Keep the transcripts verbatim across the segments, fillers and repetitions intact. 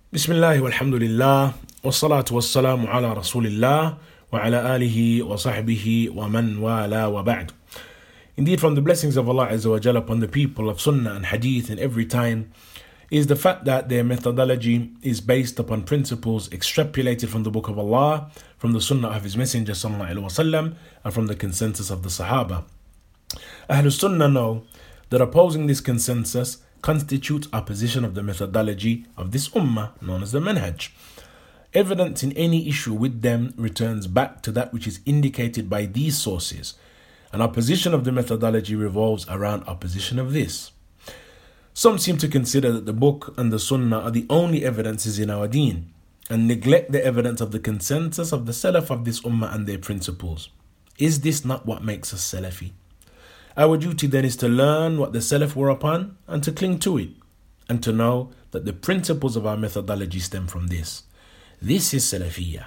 Bismillah walhamdulillah wassalatu wassalamu ala rasulillah wa ala alihi wa sahbihi wa man wala wa ba'd. Indeed, from the blessings of Allah Azza wa Jalla upon the people of Sunnah and Hadith in every time is the fact that their methodology is based upon principles extrapolated from the Book of Allah, from the Sunnah of His Messenger sallallahu alaihi wasallam, and from the consensus of the Sahaba. Ahlul Sunnah know that opposing this consensus constitutes opposition of the methodology of this ummah known as the manhaj. Evidence in any issue with them returns back to that which is indicated by these sources. An opposition of the methodology revolves around opposition of this. Some seem to consider that the book and the sunnah are the only evidences in our deen and neglect the evidence of the consensus of the salaf of this ummah and their principles. Is this not what makes us Salafi? Our duty then is to learn what the Salaf were upon and to cling to it, and to know that the principles of our methodology stem from this. This is Salafiyah.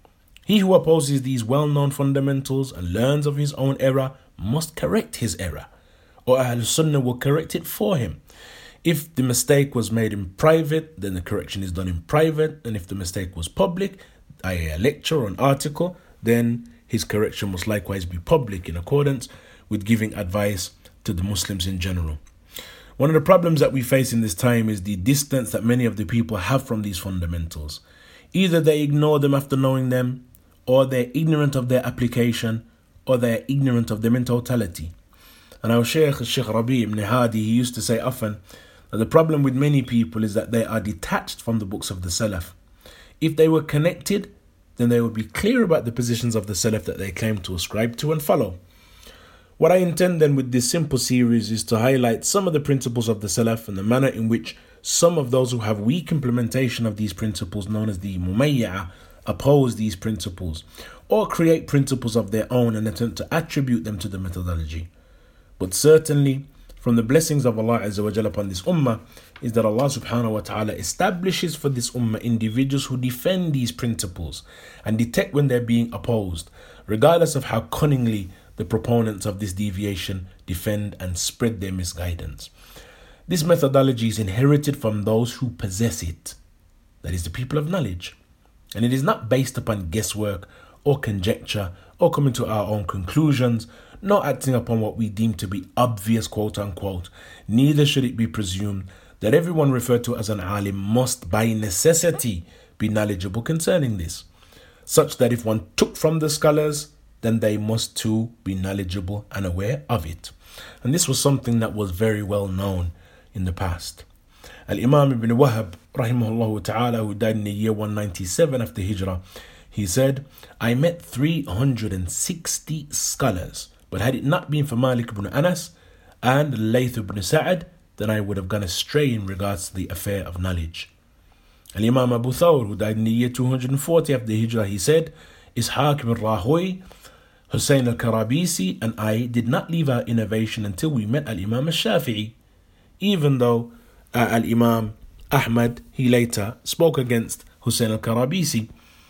He who opposes these well-known fundamentals and learns of his own error must correct his error, or Ahl Sunnah will correct it for him. If the mistake was made in private, then the correction is done in private, and if the mistake was public, that is a lecture or an article, then his correction must likewise be public in accordance with giving advice to the Muslims in general. One of the problems that we face in this time is the distance that many of the people have from these fundamentals. Either they ignore them after knowing them, or they're ignorant of their application, or they're ignorant of them in totality. And our Shaykh, Shaykh Rabi' ibn Hadi, he used to say often that the problem with many people is that they are detached from the books of the Salaf. If they were connected, then they would be clear about the positions of the Salaf that they claim to ascribe to and follow. What I intend then with this simple series is to highlight some of the principles of the Salaf and the manner in which some of those who have weak implementation of these principles, known as the Mumayya, oppose these principles or create principles of their own and attempt to attribute them to the methodology. But certainly, from the blessings of Allah Azza wa Jalla upon this ummah is that Allah subhanahu wa ta'ala establishes for this ummah individuals who defend these principles and detect when they're being opposed, regardless of how cunningly the proponents of this deviation defend and spread their misguidance. This methodology is inherited from those who possess it, that is, the people of knowledge, and it is not based upon guesswork or conjecture or coming to our own conclusions, nor acting upon what we deem to be obvious, quote unquote. Neither should it be presumed that everyone referred to as an alim must by necessity be knowledgeable concerning this, such that if one took from the scholars, then they must too be knowledgeable and aware of it. And this was something that was very well known in the past. Al-Imam ibn Wahab, rahimahullah ta'ala, who died in the year one ninety-seven after Hijrah, he said, I met three hundred sixty scholars, but had it not been for Malik ibn Anas and Layth ibn Sa'ad, then I would have gone astray in regards to the affair of knowledge. Al-Imam Abu Thawr, who died in the year two hundred forty after Hijrah, he said, Ishaq ibn Rahoy, Hussein al-Karabisi and I did not leave our innovation until we met Al-Imam al-Shafi'i, even though uh, Al-Imam Ahmad, he later spoke against Hussein al-Karabisi.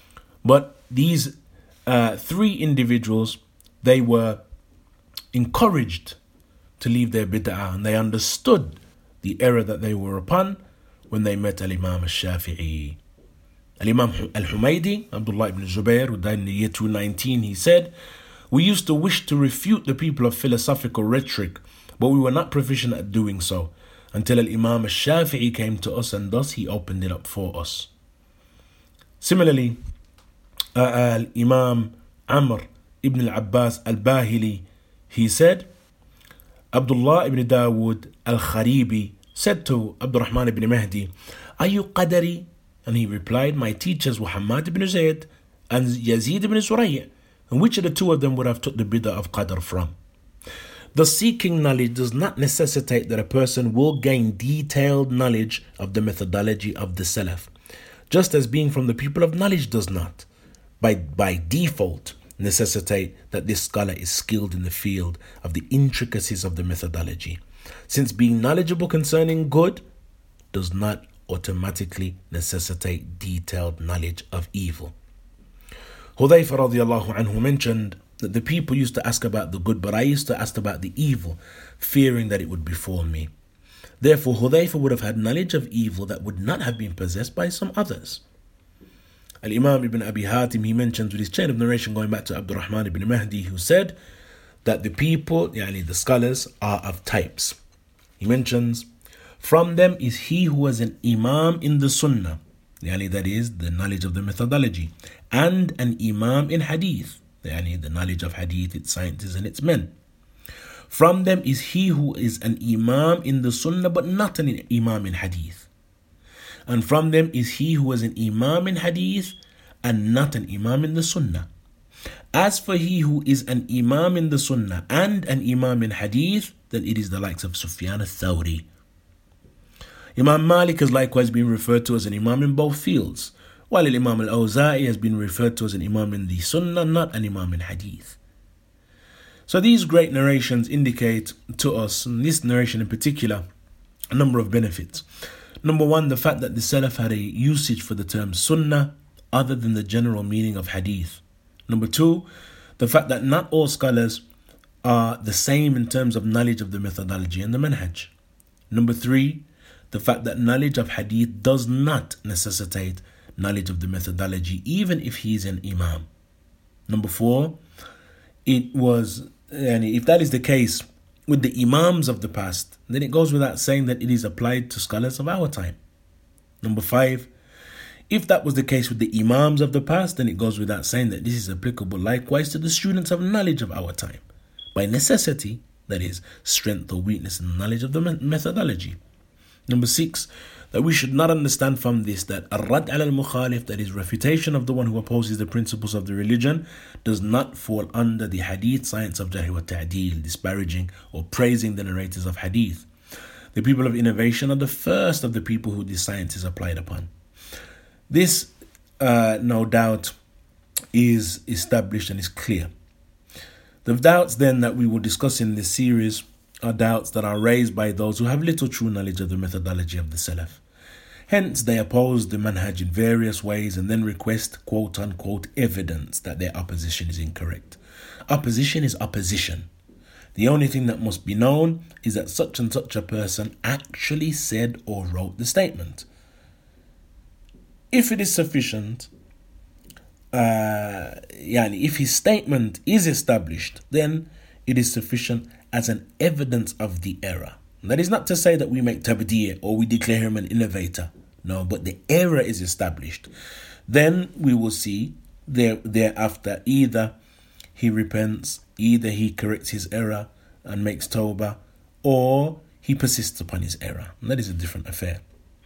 But these uh, three individuals, they were encouraged to leave their bid'ah, and they understood the error that they were upon when they met Al-Imam al-Shafi'i. Al-Imam al-Humaydi, Abdullah ibn Zubayr, who died in the year two nineteen, he said, we used to wish to refute the people of philosophical rhetoric, but we were not proficient at doing so, until Al-Imam al-Shafi'i came to us, and thus he opened it up for us. Similarly, uh, Al-Imam Amr ibn al-Abbas al-Bahili, he said, Abdullah ibn Dawood al-Kharibi said to Abdurrahman ibn Mahdi, are you Qadari? And he replied, my teachers were Hamad ibn Zayd and Yazid ibn Zurayya. And which of the two of them would have took the bid'ah of Qadr from? The seeking knowledge does not necessitate that a person will gain detailed knowledge of the methodology of the Salaf, just as being from the people of knowledge does not, by, by default, necessitate that this scholar is skilled in the field of the intricacies of the methodology, since being knowledgeable concerning good does not automatically necessitate detailed knowledge of evil. Hudayfa radiallahu anhu mentioned that the people used to ask about the good, but I used to ask about the evil, fearing that it would befall me. Therefore, Hudhayfah would have had knowledge of evil that would not have been possessed by some others. Al-Imam Ibn Abi Hatim, he mentions with his chain of narration going back to Abdurrahman ibn Mahdi, who said that the people, yani the scholars, are of types. He mentions, from them is he who was an imam in the sunnah, yani that is the knowledge of the methodology, and an imam in hadith, yani the knowledge of hadith, its scientists and its men. From them is he who is an imam in the sunnah but not an imam in hadith. And from them is he who was an imam in hadith and not an imam in the sunnah. As for he who is an imam in the sunnah and an imam in hadith, then it is the likes of Sufyan al-Thawri. Imam Malik has likewise been referred to as an imam in both fields, while Imam al-Awza'i has been referred to as an imam in the sunnah, not an imam in hadith. So these great narrations indicate to us, and this narration in particular, a number of benefits. Number one, the fact that the Salaf had a usage for the term sunnah other than the general meaning of hadith. Number two, the fact that not all scholars are the same in terms of knowledge of the methodology and the manhaj. Number three, the fact that knowledge of hadith does not necessitate knowledge of the methodology, even if he is an imam. Number four, it was, and if that is the case with the imams of the past, then it goes without saying that it is applied to scholars of our time. Number five, if that was the case with the imams of the past, then it goes without saying that this is applicable likewise to the students of knowledge of our time. By necessity, that is, strength or weakness in the knowledge of the methodology. Number six, that we should not understand from this that ar-rad al-mukhalif, that is refutation of the one who opposes the principles of the religion, does not fall under the hadith science of jarh wa ta'deel, disparaging or praising the narrators of hadith. The people of innovation are the first of the people who this science is applied upon. This, uh, no doubt, is established and is clear. The doubts then that we will discuss in this series are doubts that are raised by those who have little true knowledge of the methodology of the Salaf. Hence, they oppose the manhaj in various ways and then request quote-unquote evidence that their opposition is incorrect. Opposition is opposition. The only thing that must be known is that such and such a person actually said or wrote the statement. If it is sufficient, uh, yani if his statement is established, then it is sufficient as an evidence of the error. That is not to say that we make tabdi' or we declare him an innovator. No, but the error is established. Then we will see there thereafter either he repents, either he corrects his error and makes tawbah, or he persists upon his error. And that is a different affair.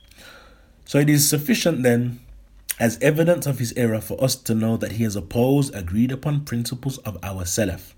So it is sufficient then as evidence of his error for us to know that he has opposed agreed upon principles of our Salaf.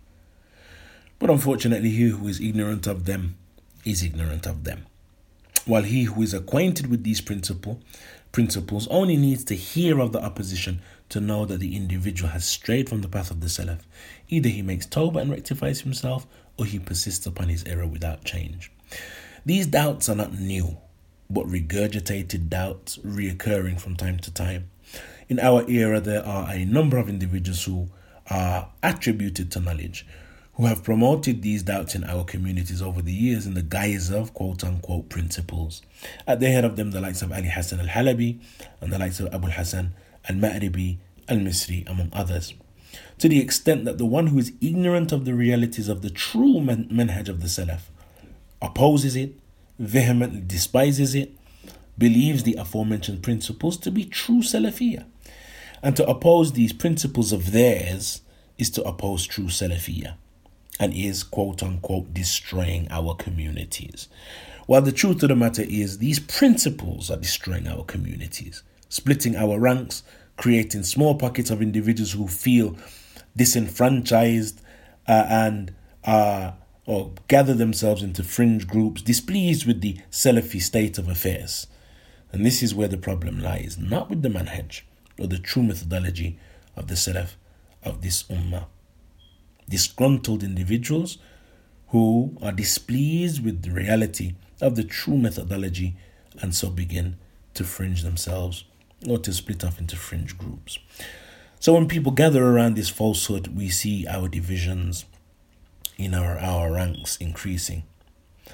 But unfortunately, he who is ignorant of them is ignorant of them, while he who is acquainted with these principle, principles only needs to hear of the opposition to know that the individual has strayed from the path of the Salaf. Either he makes tawbah and rectifies himself, or he persists upon his error without change. These doubts are not new, but regurgitated doubts reoccurring from time to time. In our era, there are a number of individuals who are attributed to knowledge, who have promoted these doubts in our communities over the years in the guise of quote-unquote principles. At the head of them, the likes of Ali Hassan al-Halabi and the likes of Abu al-Hasan al-Ma'ribi al-Misri, among others. To the extent that the one who is ignorant of the realities of the true man- manhaj of the Salaf opposes it, vehemently despises it, believes the aforementioned principles to be true Salafiyah. And to oppose these principles of theirs is to oppose true Salafiyah, and is quote-unquote destroying our communities. While the truth of the matter is, these principles are destroying our communities, splitting our ranks, creating small pockets of individuals who feel disenfranchised uh, and uh, or gather themselves into fringe groups, displeased with the Salafi state of affairs. And this is where the problem lies, not with the manhaj or the true methodology of the Salaf of this ummah. Disgruntled individuals who are displeased with the reality of the true methodology and so begin to fringe themselves or to split off into fringe groups. So when people gather around this falsehood, we see our divisions in our, our ranks increasing.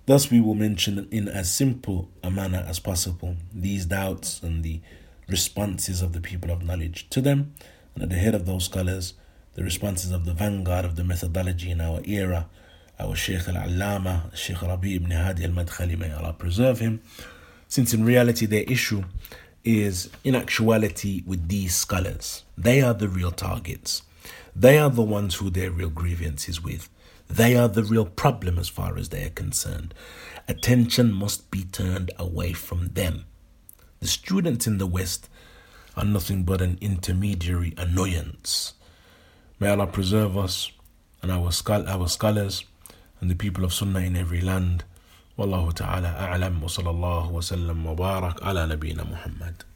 Thus, we will mention in as simple a manner as possible these doubts and the responses of the people of knowledge to them, and at the head of those scholars, the responses of the vanguard of the methodology in our era, our Shaykh al-Allama, Shaykh Rabi ibn Hadi al-Madkhali, may Allah preserve him, since in reality their issue is in actuality with these scholars. They are the real targets. They are the ones who their real grievance is with. They are the real problem as far as they are concerned. Attention must be turned away from them. The students in the West are nothing but an intermediary annoyance. May Allah preserve us and our, schol- our scholars and the people of Sunnah in every land. Wallahu ta'ala a'lam wa sallallahu wa sallam wa barak ala nabina Muhammad.